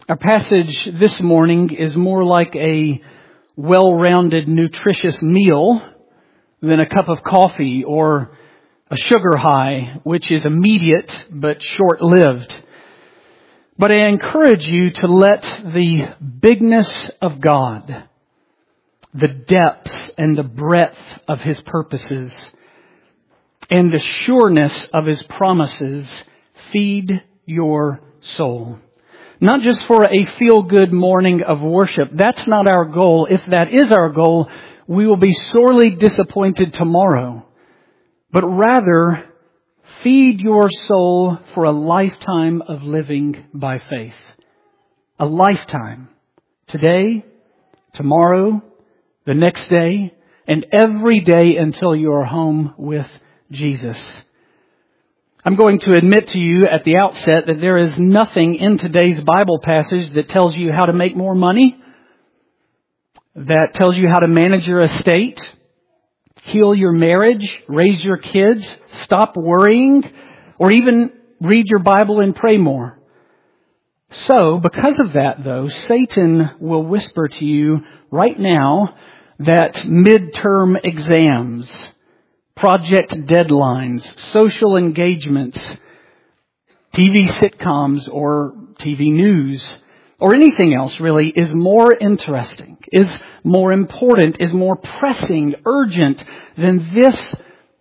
Our passage this morning is more like a well-rounded, nutritious meal than a cup of coffee or a sugar high, which is immediate but short-lived. But I encourage you to let the bigness of God, the depths and the breadth of His purposes, and the sureness of His promises feed your soul. Not just for a feel-good morning of worship. That's not our goal. If that is our goal, we will be sorely disappointed tomorrow. But rather, feed your soul for a lifetime of living by faith. A lifetime. Today, tomorrow, the next day, and every day until you are home with Jesus. I'm going to admit to you at the outset that there is nothing in today's Bible passage that tells you how to make more money, that tells you how to manage your estate, heal your marriage, raise your kids, stop worrying, or even read your Bible and pray more. So, because of that though, Satan will whisper to you right now that midterm exams, project deadlines, social engagements, TV sitcoms or TV news, or anything else really is more interesting, is more important, is more pressing, urgent than this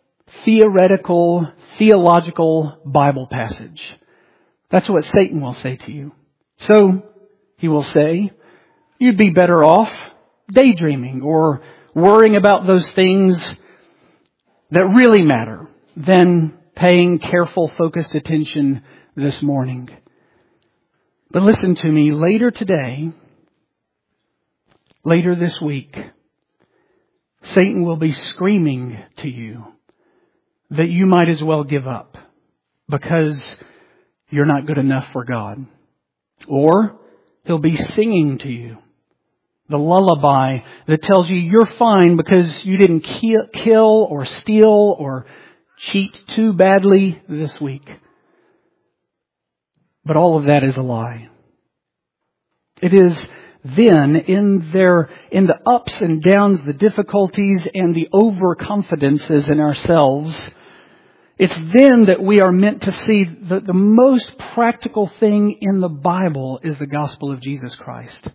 theological Bible passage. That's what Satan will say to you. So, he will say, you'd be better off daydreaming or worrying about those things that really matter than paying careful, focused attention this morning. But listen to me, later today, later this week, Satan will be screaming to you that you might as well give up because you're not good enough for God. Or he'll be singing to you the lullaby that tells you you're fine because you didn't kill or steal or cheat too badly this week. But all of that is a lie. It is then in the ups and downs, the difficulties and the overconfidences in ourselves, it's then that we are meant to see that the most practical thing in the Bible is the gospel of Jesus Christ.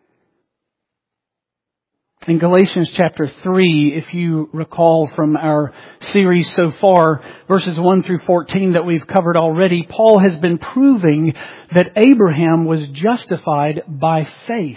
In Galatians chapter 3, if you recall from our series so far, verses 1 through 14 that we've covered already, Paul has been proving that Abraham was justified by faith.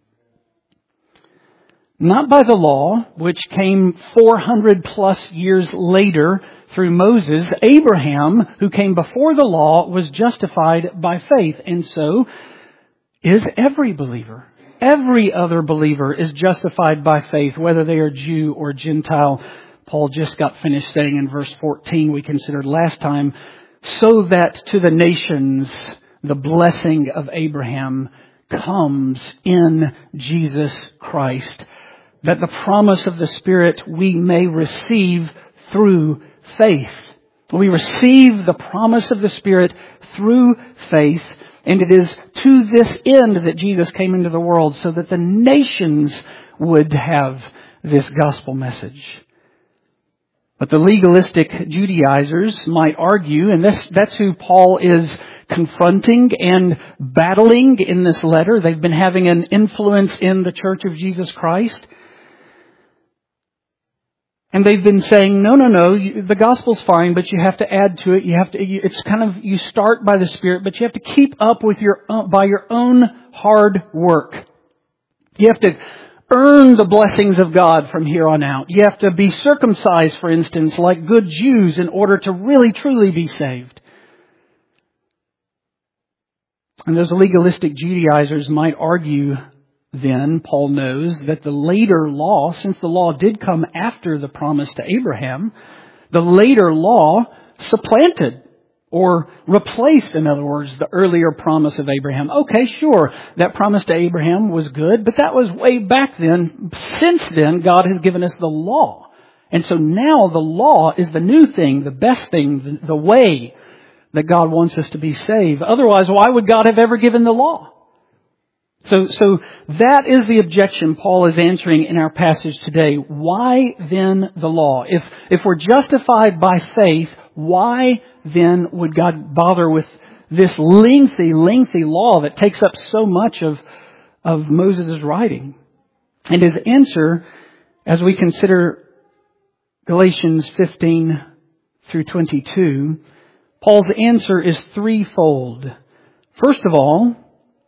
Not by the law, which came 400 plus years later through Moses. Abraham, who came before the law, was justified by faith. And so is every believer. Every other believer is justified by faith, whether they are Jew or Gentile. Paul just got finished saying in verse 14 we considered last time, so that to the nations the blessing of Abraham comes in Jesus Christ, that the promise of the Spirit we may receive through faith. We receive the promise of the Spirit through faith. And it is to this end that Jesus came into the world, so that the nations would have this gospel message. But the legalistic Judaizers might argue, and that's who Paul is confronting and battling in this letter. They've been having an influence in the Church of Jesus Christ. And they've been saying, no, the gospel's fine, but you have to add to it. You start by the Spirit, but you have to keep up with by your own hard work. You have to earn the blessings of God from here on out. You have to be circumcised, for instance, like good Jews in order to really, truly be saved. And those legalistic Judaizers might argue then, Paul knows, that the later law, since the law did come after the promise to Abraham, the later law supplanted or replaced, in other words, the earlier promise of Abraham. Okay, sure, that promise to Abraham was good, but that was way back then. Since then, God has given us the law. And so now the law is the new thing, the best thing, the way that God wants us to be saved. Otherwise, why would God have ever given the law? So that is the objection Paul is answering in our passage today. Why then the law? If we're justified by faith, why then would God bother with this lengthy law that takes up so much of Moses' writing? And his answer, as we consider Galatians 15 through 22, Paul's answer is threefold. First of all,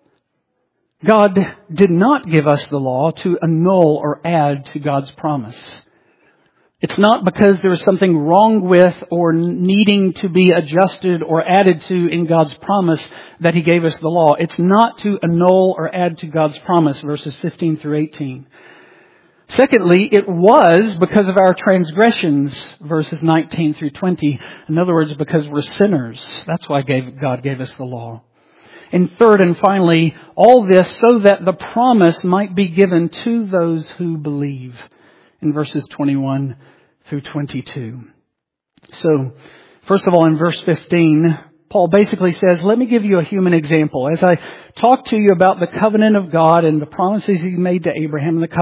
God did not give us the law to annul or add to God's promise. It's not because there is something wrong with or needing to be adjusted or added to in God's promise that He gave us the law. It's not to annul or add to God's promise, verses 15 through 18. Secondly, it was because of our transgressions, verses 19 through 20. In other words, because we're sinners. That's why God gave us the law. And third and finally, all this so that the promise might be given to those who believe, in verses 21 through 22. So, first of all, in verse 15, Paul basically says, let me give you a human example. As I talk to you about the covenant of God and the promises He made to Abraham, the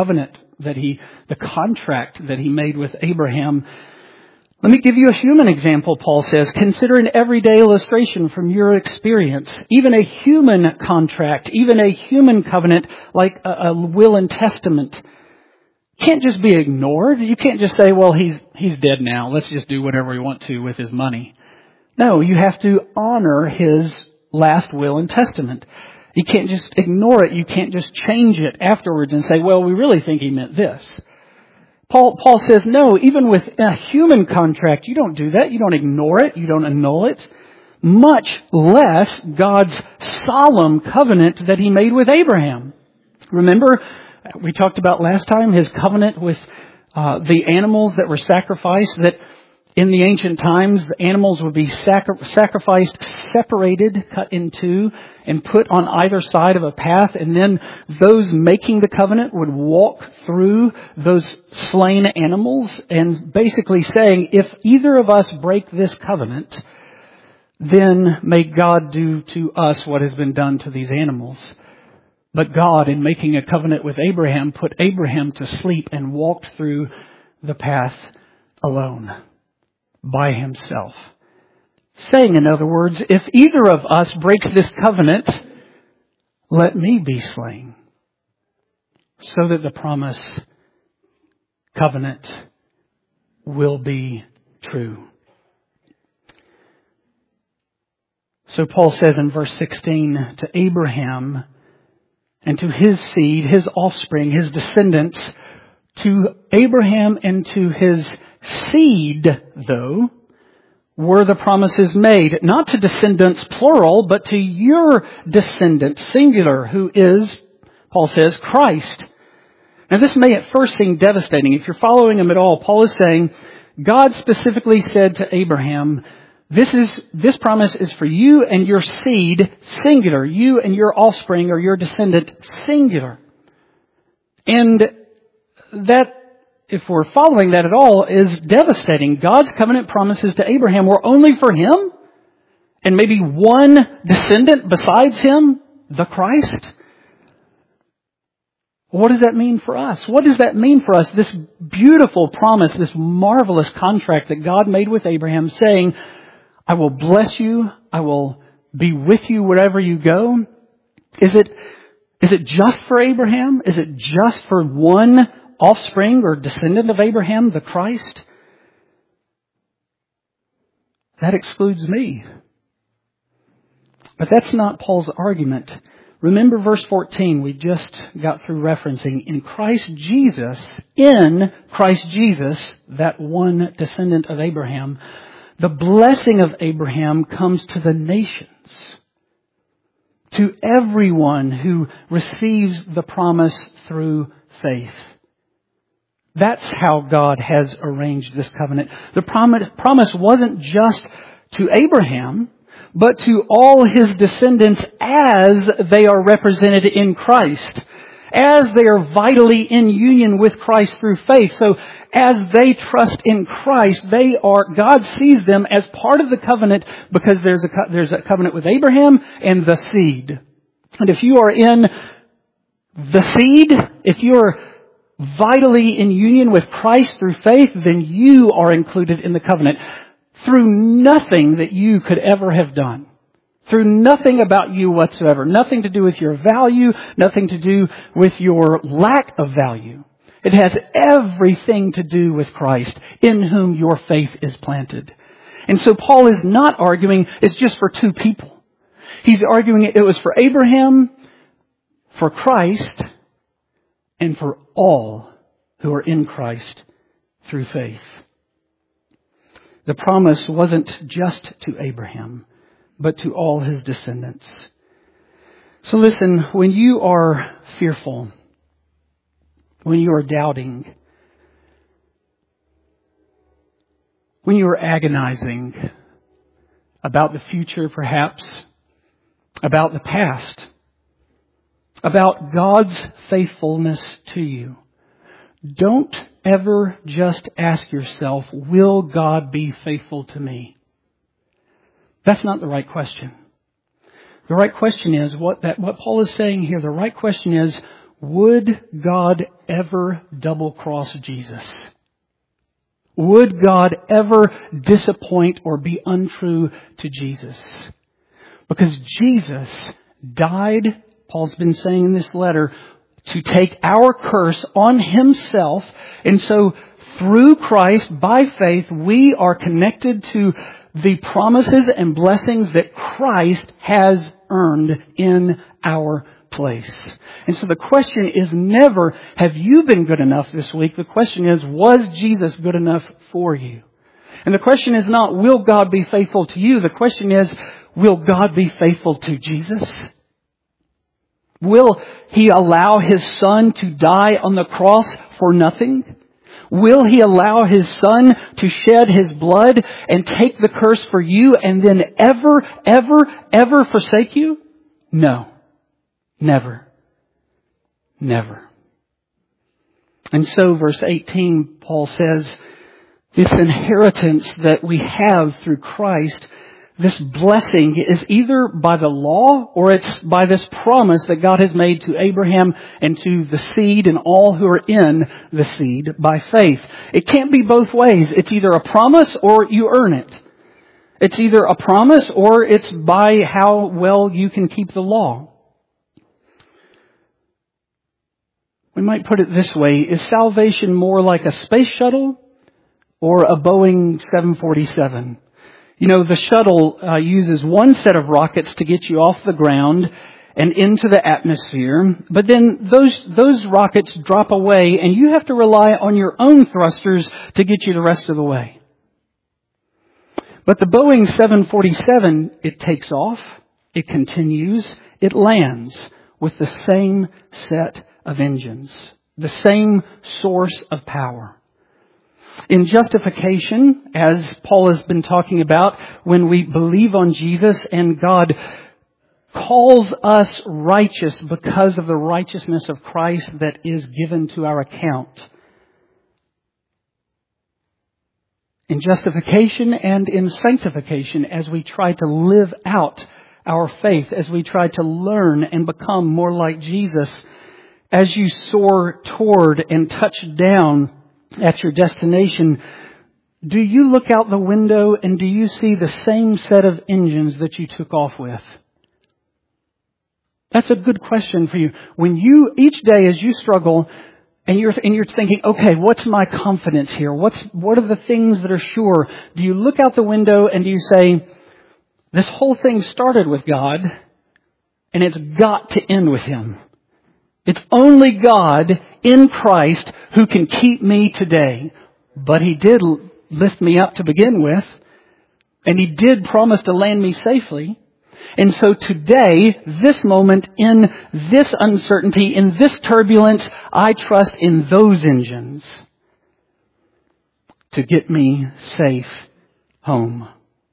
contract that He made with Abraham, let me give you a human example, Paul says. Consider an everyday illustration from your experience. Even a human contract, even a human covenant like a will and testament can't just be ignored. You can't just say, well, he's dead now. Let's just do whatever we want to with his money. No, you have to honor his last will and testament. You can't just ignore it. You can't just change it afterwards and say, well, we really think he meant this. Paul says, no, even with a human contract, you don't do that. You don't ignore it. You don't annul it. Much less God's solemn covenant that He made with Abraham. Remember, we talked about last time His covenant with the animals that were sacrificed, that in the ancient times, the animals would be sacrificed, separated, cut in two, and put on either side of a path. And then those making the covenant would walk through those slain animals and basically saying, if either of us break this covenant, then may God do to us what has been done to these animals. But God, in making a covenant with Abraham, put Abraham to sleep and walked through the path alone, by himself. Saying, in other words, if either of us breaks this covenant, let me be slain, so that the promise covenant will be true. So Paul says in verse 16, to Abraham and to his seed, his offspring, his descendants, to Abraham and to his seed, though, were the promises made, not to descendants plural, but to your descendant, singular, who is, Paul says, Christ. Now this may at first seem devastating. If you're following him at all, Paul is saying, God specifically said to Abraham, this promise is for you and your seed, singular, you and your offspring or your descendant, singular. And that, if we're following that at all, is devastating. God's covenant promises to Abraham were only for him and maybe one descendant besides him, the Christ. What does that mean for us? What does that mean for us? This beautiful promise, this marvelous contract that God made with Abraham saying, I will bless you, I will be with you wherever you go. Is it just for Abraham? Is it just for one offspring or descendant of Abraham, the Christ? That excludes me. But that's not Paul's argument. Remember verse 14 we just got through referencing. In Christ Jesus, that one descendant of Abraham, the blessing of Abraham comes to the nations, to everyone who receives the promise through faith. That's how God has arranged this covenant. The promise wasn't just to Abraham, but to all his descendants as they are represented in Christ, as they are vitally in union with Christ through faith. So as they trust in Christ, God sees them as part of the covenant because there's a covenant with Abraham and the seed. And if you are in the seed, if you're vitally in union with Christ through faith, then you are included in the covenant through nothing that you could ever have done. Through nothing about you whatsoever. Nothing to do with your value, nothing to do with your lack of value. It has everything to do with Christ, in whom your faith is planted. And so Paul is not arguing it's just for two people. He's arguing it was for Abraham, for Christ, and for all who are in Christ through faith. The promise wasn't just to Abraham, but to all his descendants. So listen, when you are fearful, when you are doubting, when you are agonizing about the future perhaps, about the past, about God's faithfulness to you, don't ever just ask yourself, will God be faithful to me? That's not the right question. The right question is, what Paul is saying here, the right question is, would God ever double-cross Jesus? Would God ever disappoint or be untrue to Jesus? Because Jesus died, Paul's been saying in this letter, to take our curse on himself. And so through Christ, by faith, we are connected to the promises and blessings that Christ has earned in our place. And so the question is never, have you been good enough this week? The question is, was Jesus good enough for you? And the question is not, will God be faithful to you? The question is, will God be faithful to Jesus? Will He allow His Son to die on the cross for nothing? Will He allow His Son to shed His blood and take the curse for you and then ever forsake you? No. Never. Never. And so verse 18, Paul says, this inheritance that we have through Christ, this blessing is either by the law or it's by this promise that God has made to Abraham and to the seed and all who are in the seed by faith. It can't be both ways. It's either a promise or you earn it. It's either a promise or it's by how well you can keep the law. We might put it this way. Is salvation more like a space shuttle or a Boeing 747? You know, the shuttle uses one set of rockets to get you off the ground and into the atmosphere. But then those rockets drop away and you have to rely on your own thrusters to get you the rest of the way. But the Boeing 747, it takes off, it continues, it lands with the same set of engines, the same source of power. In justification, as Paul has been talking about, when we believe on Jesus and God calls us righteous because of the righteousness of Christ that is given to our account. In justification and in sanctification, as we try to live out our faith, as we try to learn and become more like Jesus, as you soar toward and touch down at your destination, do you look out the window and do you see the same set of engines that you took off with? That's a good question for you. When you, each day as you struggle and you're thinking, okay, what's my confidence here? What are the things that are sure? Do you look out the window and do you say, this whole thing started with God and it's got to end with Him? It's only God in Christ who can keep me today. But He did lift me up to begin with. And He did promise to land me safely. And so today, this moment, in this uncertainty, in this turbulence, I trust in those engines to get me safe home.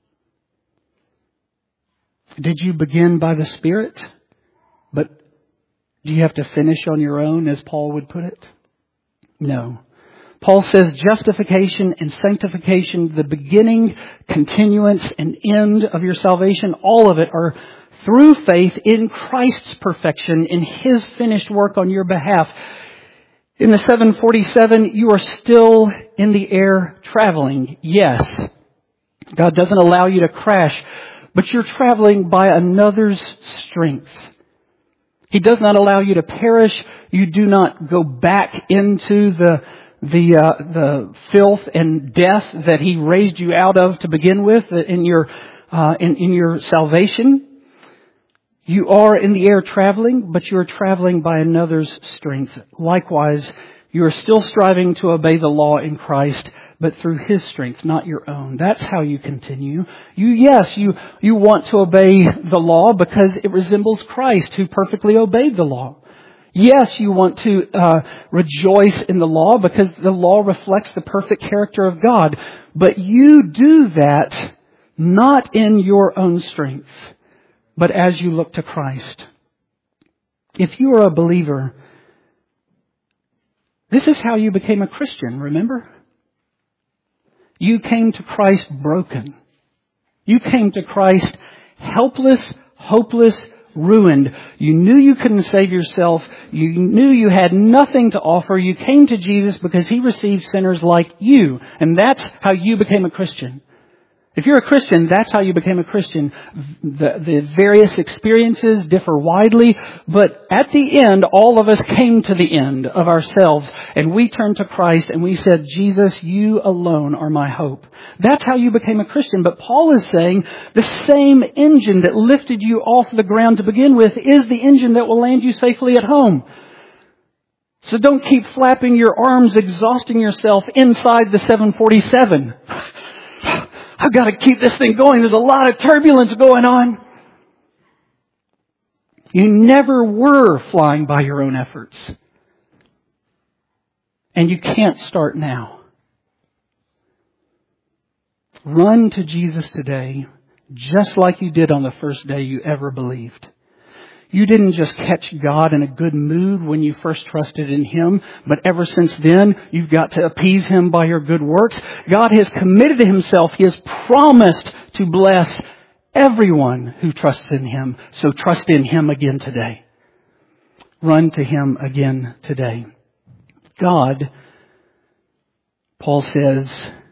Did you begin by the Spirit? But do you have to finish on your own, as Paul would put it? No. Paul says justification and sanctification, the beginning, continuance, and end of your salvation, all of it are through faith in Christ's perfection, in His finished work on your behalf. In the 747, you are still in the air traveling. Yes, God doesn't allow you to crash, but you're traveling by another's strength. He does not allow you to perish. You do not go back into the filth and death that He raised you out of to begin with in your salvation. You are in the air traveling, but you are traveling by another's strength. Likewise, you are still striving to obey the law in Christ, but through His strength, not your own. That's how you continue. You want to obey the law because it resembles Christ, who perfectly obeyed the law. Yes, you want to rejoice in the law because the law reflects the perfect character of God. But you do that not in your own strength, but as you look to Christ. If you are a believer, this is how you became a Christian, remember? You came to Christ broken. You came to Christ helpless, hopeless, ruined. You knew you couldn't save yourself. You knew you had nothing to offer. You came to Jesus because He received sinners like you. And that's how you became a Christian. If you're a Christian, that's how you became a Christian. The various experiences differ widely, but at the end, all of us came to the end of ourselves, and we turned to Christ and we said, Jesus, you alone are my hope. That's how you became a Christian. But Paul is saying the same engine that lifted you off the ground to begin with is the engine that will land you safely at home. So don't keep flapping your arms, exhausting yourself inside the 747. I've got to keep this thing going. There's a lot of turbulence going on. You never were flying by your own efforts. And you can't start now. Run to Jesus today, just like you did on the first day you ever believed. You didn't just catch God in a good mood when you first trusted in Him, but ever since then, you've got to appease Him by your good works. God has committed to Himself. He has promised to bless everyone who trusts in Him. So trust in Him again today. Run to Him again today. God, Paul says,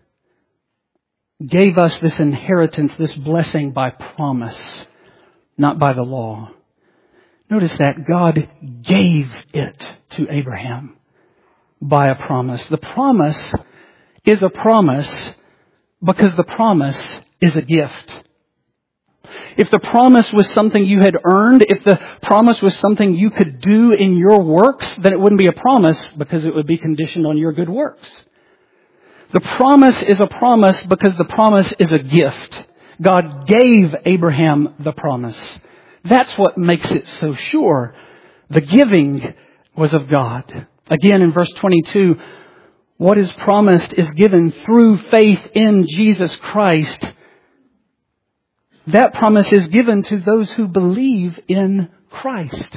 gave us this inheritance, this blessing by promise, not by the law. Notice that God gave it to Abraham by a promise. The promise is a promise because the promise is a gift. If the promise was something you had earned, if the promise was something you could do in your works, then it wouldn't be a promise because it would be conditioned on your good works. The promise is a promise because the promise is a gift. God gave Abraham the promise. That's what makes it so sure. The giving was of God. Again, in verse 22, what is promised is given through faith in Jesus Christ. That promise is given to those who believe in Christ.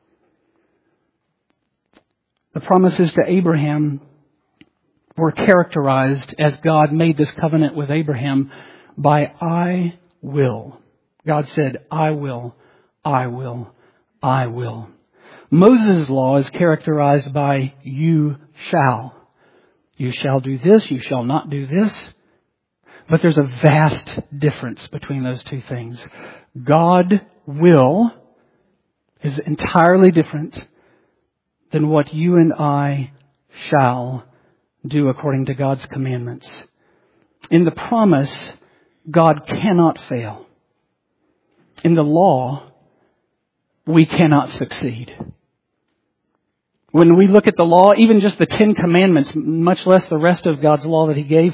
The promises to Abraham were characterized as God made this covenant with Abraham by I will. God said, I will. I will, I will. Moses' law is characterized by you shall. You shall do this, you shall not do this. But there's a vast difference between those two things. God will is entirely different than what you and I shall do according to God's commandments. In the promise, God cannot fail. In the law, we cannot succeed. When we look at the law, even just the 10 Commandments, much less the rest of God's law that He gave,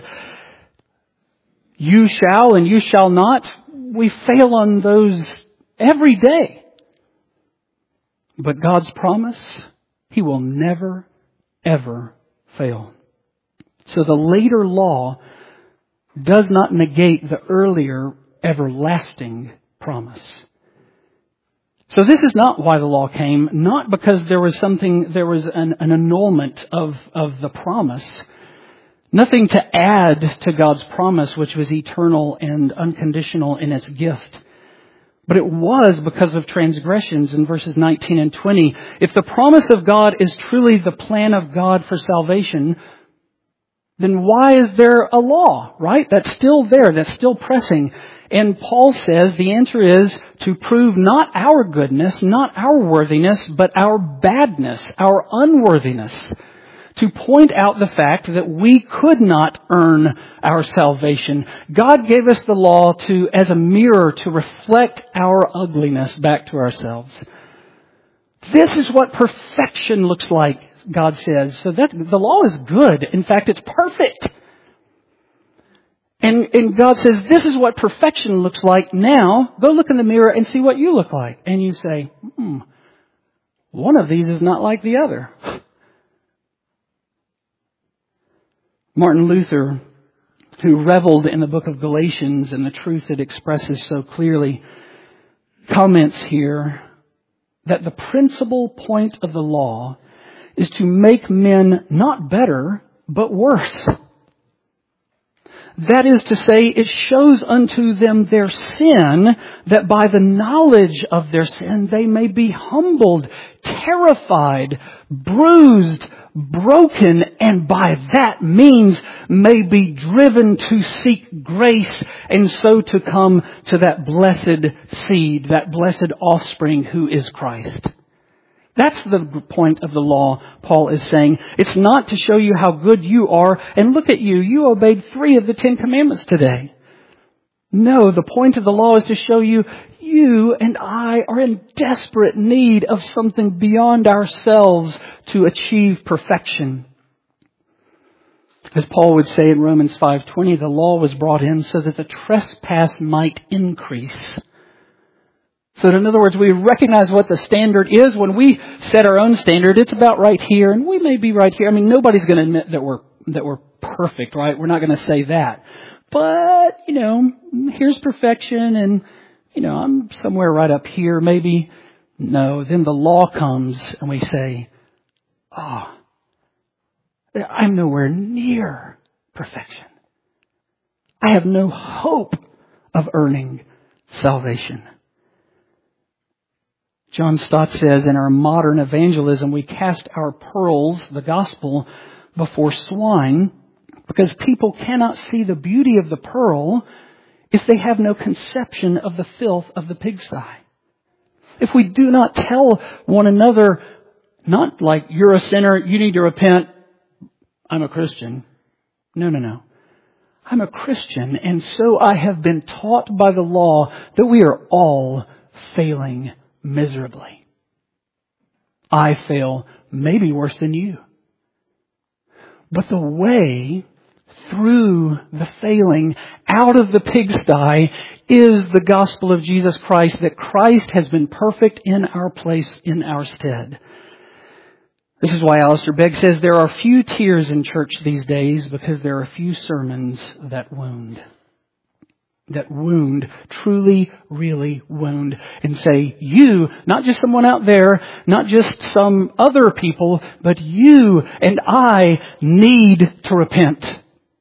you shall and you shall not, we fail on those every day. But God's promise, He will never, ever fail. So the later law does not negate the earlier everlasting promise. So this is not why the law came, not because there was an annulment of the promise. Nothing to add to God's promise, which was eternal and unconditional in its gift. But it was because of transgressions in verses 19 and 20. If the promise of God is truly the plan of God for salvation, then why is there a law, right? That's still there, that's still pressing. And Paul says the answer is to prove not our goodness, not our worthiness, but our badness, our unworthiness. To point out the fact that we could not earn our salvation. God gave us the law as a mirror to reflect our ugliness back to ourselves. This is what perfection looks like, God says. So that the law is good. In fact, it's perfect. And God says, this is what perfection looks like. Now, go look in the mirror and see what you look like. And you say, one of these is not like the other. Martin Luther, who reveled in the book of Galatians and the truth it expresses so clearly, comments here that the principal point of the law is to make men not better, but worse. That is to say, it shows unto them their sin, that by the knowledge of their sin they may be humbled, terrified, bruised, broken, and by that means may be driven to seek grace, and so to come to that blessed seed, that blessed offspring who is Christ. That's the point of the law, Paul is saying. It's not to show you how good you are, and look at you, you obeyed 3 of the 10 commandments today. No, the point of the law is to show you, you and I are in desperate need of something beyond ourselves to achieve perfection. As Paul would say in Romans 5:20, the law was brought in so that the trespass might increase. So in other words, we recognize what the standard is. When we set our own standard, it's about right here, and we may be right here. I mean, nobody's going to admit that we're perfect, right? We're not going to say that. But, here's perfection, and, I'm somewhere right up here, maybe. No, then the law comes, and we say, I'm nowhere near perfection. I have no hope of earning salvation. John Stott says, in our modern evangelism, we cast our pearls, the gospel, before swine because people cannot see the beauty of the pearl if they have no conception of the filth of the pigsty. If we do not tell one another, not like you're a sinner, you need to repent, I'm a Christian. No. I'm a Christian, and so I have been taught by the law that we are all failing miserably. I fail maybe worse than you. But the way through the failing out of the pigsty is the gospel of Jesus Christ, that Christ has been perfect in our place, in our stead. This is why Alistair Begg says there are few tears in church these days because there are few sermons that wound. That wound, truly, really wound, and say, you, not just someone out there, not just some other people, but you and I need to repent.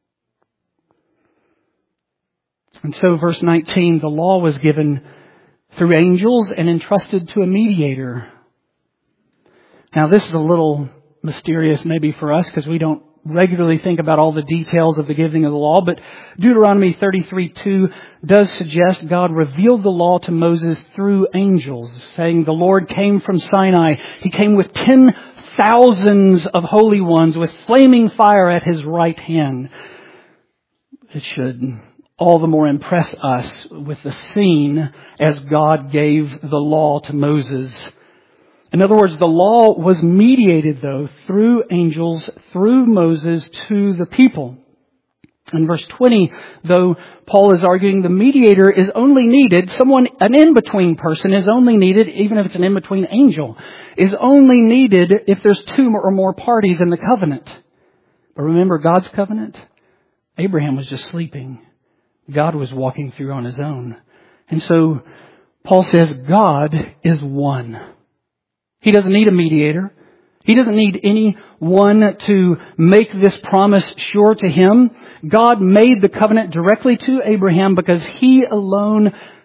And so verse 19, the law was given through angels and entrusted to a mediator. Now this is a little mysterious maybe for us because we don't regularly think about all the details of the giving of the law, but Deuteronomy 33:2 does suggest God revealed the law to Moses through angels, saying the Lord came from Sinai. He came with 10,000s of holy ones with flaming fire at His right hand. It should all the more impress us with the scene as God gave the law to Moses. In other words, the law was mediated, though, through angels, through Moses to the people. In verse 20, though, Paul is arguing the mediator is only needed, an in-between person is only needed, even if it's an in-between angel, is only needed if there's 2 or more parties in the covenant. But remember God's covenant? Abraham was just sleeping. God was walking through on His own. And so Paul says God is one. He doesn't need a mediator. He doesn't need anyone to make this promise sure to him. God made the covenant directly to Abraham because He alone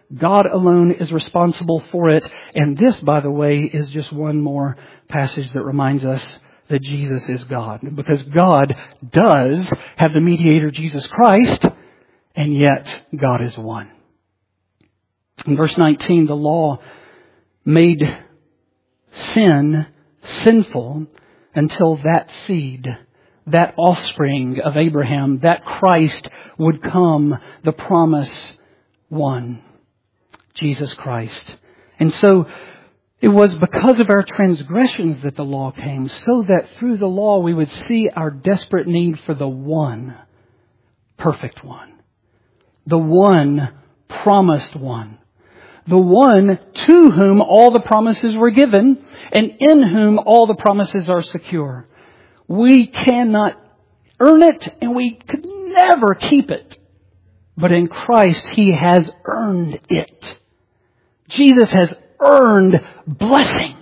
God alone is responsible for it. And this, by the way, is just one more passage that reminds us that Jesus is God. Because God does have the mediator, Jesus Christ, and yet God is one. In verse 19, the law made sin sinful until that seed, that offspring of Abraham, that Christ would come, the promise one, Jesus Christ. And so it was because of our transgressions that the law came, so that through the law we would see our desperate need for the one, perfect one, the one promised one, the one to whom all the promises were given and in whom all the promises are secure. We cannot earn it and we could never keep it. But in Christ, He has earned it. Jesus has earned blessing.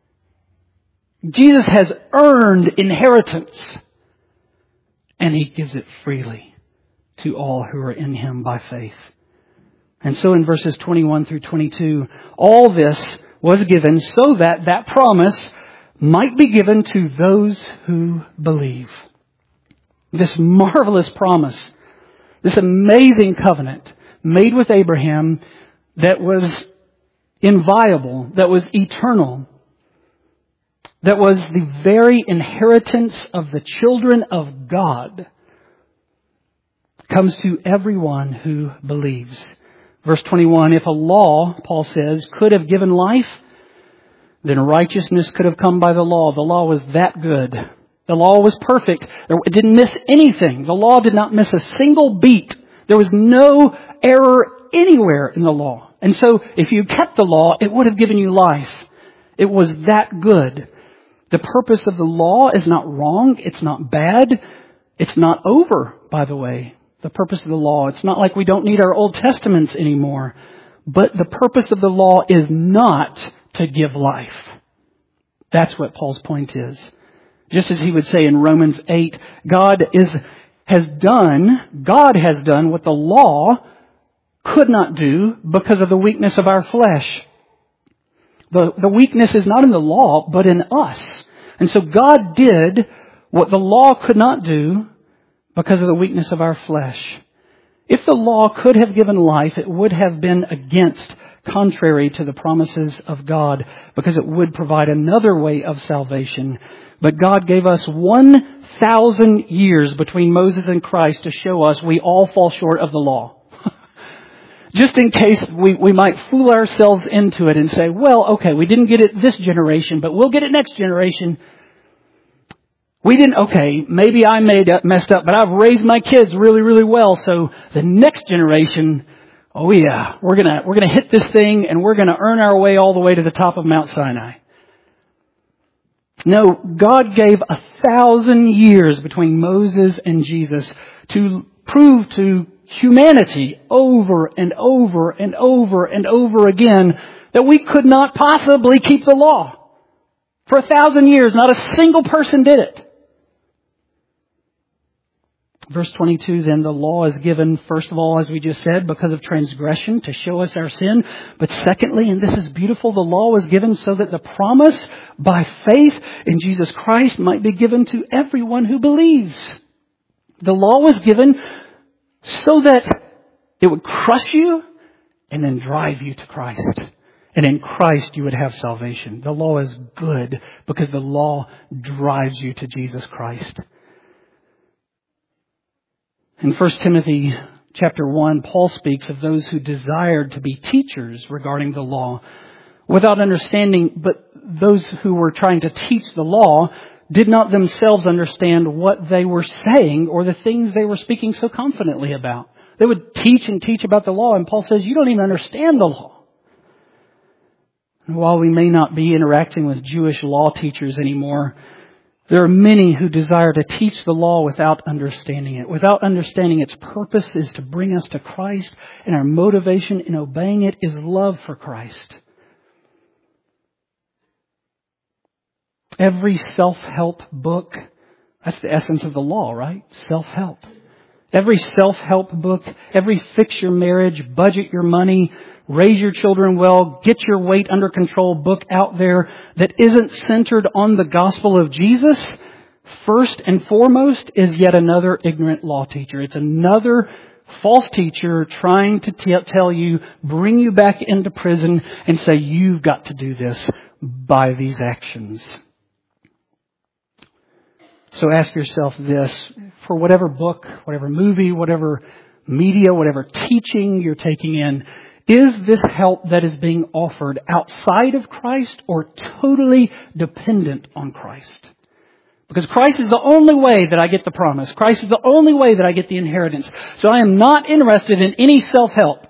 Jesus has earned inheritance. And He gives it freely to all who are in Him by faith. And so in verses 21 through 22, all this was given so that that promise might be given to those who believe. This marvelous promise, this amazing covenant made with Abraham that was inviolable, that was eternal, that was the very inheritance of the children of God, comes to everyone who believes. Verse 21, if a law, Paul says, could have given life, then righteousness could have come by the law. The law was that good. The law was perfect. It didn't miss anything. The law did not miss a single beat. There was no error anywhere in the law. And so if you kept the law, it would have given you life. It was that good. The purpose of the law is not wrong. It's not bad. It's not over, by the way. The purpose of the law. It's not like we don't need our Old Testaments anymore. But the purpose of the law is not to give life. That's what Paul's point is. Just as he would say in Romans 8, God has done what the law could not do because of the weakness of our flesh. The weakness is not in the law, but in us. And so God did what the law could not do because of the weakness of our flesh. If the law could have given life, it would have been contrary to the promises of God, because it would provide another way of salvation. But God gave us 1,000 years between Moses and Christ to show us we all fall short of the law. Just in case we might fool ourselves into it and say, well, okay, we didn't get it this generation, but we'll get it next generation. Maybe I messed up, but I've raised my kids really, really well. So the next generation, oh yeah, we're gonna hit this thing and we're gonna earn our way all the way to the top of Mount Sinai. No, God gave 1,000 years between Moses and Jesus to prove to humanity over and over and over and over again that we could not possibly keep the law. For 1,000 years, not a single person did it. Verse 22, then the law is given, first of all, as we just said, because of transgression to show us our sin. But secondly, and this is beautiful, the law was given so that the promise by faith in Jesus Christ might be given to everyone who believes. The law was given so that it would crush you and then drive you to Christ. And in Christ you would have salvation. The law is good because the law drives you to Jesus Christ. In 1 Timothy chapter 1, Paul speaks of those who desired to be teachers regarding the law without understanding, but those who were trying to teach the law did not themselves understand what they were saying or the things they were speaking so confidently about. They would teach and teach about the law, and Paul says, you don't even understand the law. And while we may not be interacting with Jewish law teachers anymore, there are many who desire to teach the law without understanding it. Without understanding its purpose is to bring us to Christ, and our motivation in obeying it is love for Christ. Every self-help book, that's the essence of the law, right? Self-help. Every self-help book, every fix your marriage, budget your money, raise your children well, get your weight under control book out there that isn't centered on the gospel of Jesus, first and foremost, is yet another ignorant law teacher. It's another false teacher trying to tell you, bring you back into prison and say, you've got to do this by these actions. So ask yourself this, for whatever book, whatever movie, whatever media, whatever teaching you're taking in, is this help that is being offered outside of Christ or totally dependent on Christ? Because Christ is the only way that I get the promise. Christ is the only way that I get the inheritance. So I am not interested in any self-help.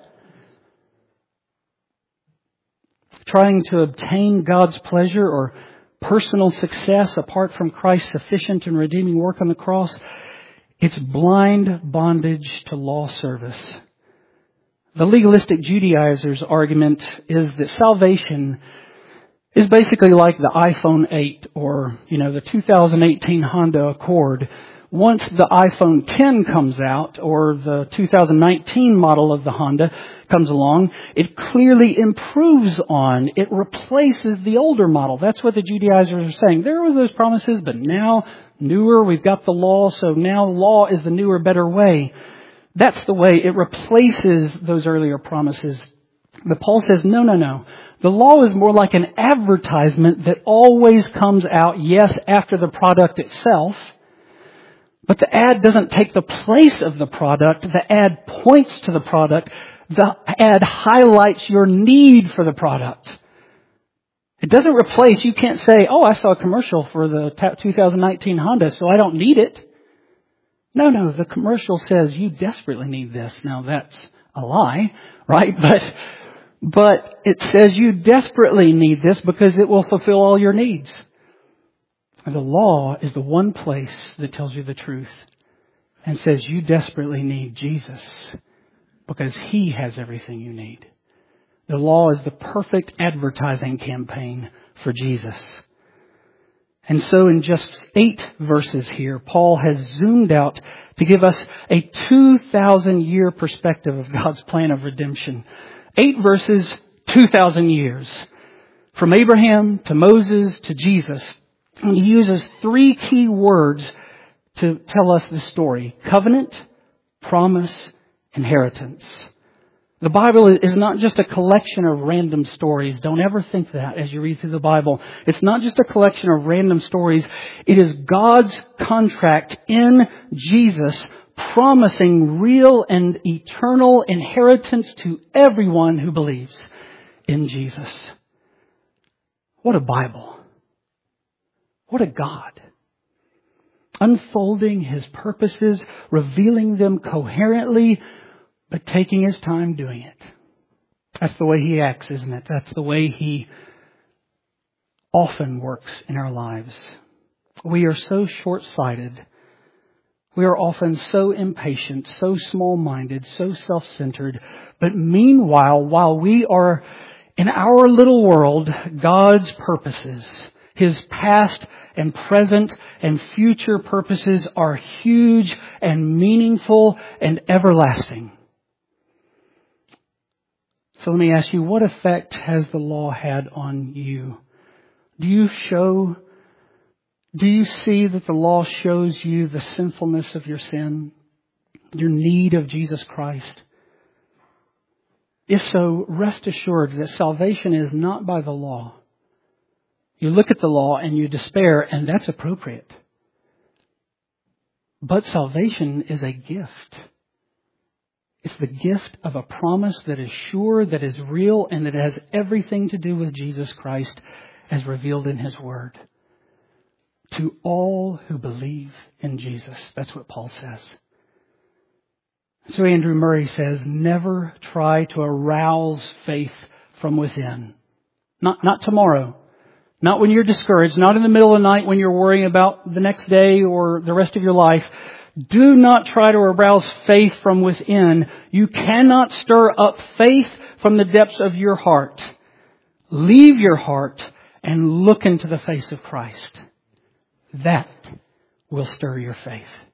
Trying to obtain God's pleasure or personal success apart from Christ's sufficient and redeeming work on the cross, it's blind bondage to law service. The legalistic Judaizers' argument is that salvation is basically like the iPhone 8 or, the 2018 Honda Accord. Once the iPhone 10 comes out or the 2019 model of the Honda comes along, it clearly improves on, it replaces the older model. That's what the Judaizers are saying. There was those promises, but now newer, we've got the law, so now law is the newer, better way. That's the way it replaces those earlier promises. But Paul says, no. The law is more like an advertisement that always comes out, yes, after the product itself. But the ad doesn't take the place of the product. The ad points to the product. The ad highlights your need for the product. It doesn't replace, you can't say, I saw a commercial for the 2019 Honda, so I don't need it. No, the commercial says you desperately need this. Now that's a lie, right? But it says you desperately need this because it will fulfill all your needs. And the law is the one place that tells you the truth and says you desperately need Jesus because He has everything you need. The law is the perfect advertising campaign for Jesus. And so in just 8 verses here, Paul has zoomed out to give us a 2,000-year perspective of God's plan of redemption. 8 verses, 2,000 years. From Abraham to Moses to Jesus. And he uses 3 key words to tell us the story. Covenant, promise, inheritance. The Bible is not just a collection of random stories. Don't ever think that as you read through the Bible. It's not just a collection of random stories. It is God's contract in Jesus promising real and eternal inheritance to everyone who believes in Jesus. What a Bible. What a God. Unfolding His purposes, revealing them coherently, but taking His time doing it. That's the way He acts, isn't it? That's the way He often works in our lives. We are so short-sighted. We are often so impatient, so small-minded, so self-centered. But meanwhile, while we are in our little world, God's purposes, His past and present and future purposes are huge and meaningful and everlasting. So let me ask you, what effect has the law had on you? Do you see that the law shows you the sinfulness of your sin, your need of Jesus Christ? If so, rest assured that salvation is not by the law. You look at the law and you despair, and that's appropriate. But salvation is a gift. It's the gift of a promise that is sure, that is real, and that has everything to do with Jesus Christ as revealed in His Word. To all who believe in Jesus. That's what Paul says. So Andrew Murray says, never try to arouse faith from within. Not tomorrow. Not when you're discouraged. Not in the middle of the night when you're worrying about the next day or the rest of your life. Do not try to arouse faith from within. You cannot stir up faith from the depths of your heart. Leave your heart and look into the face of Christ. That will stir your faith.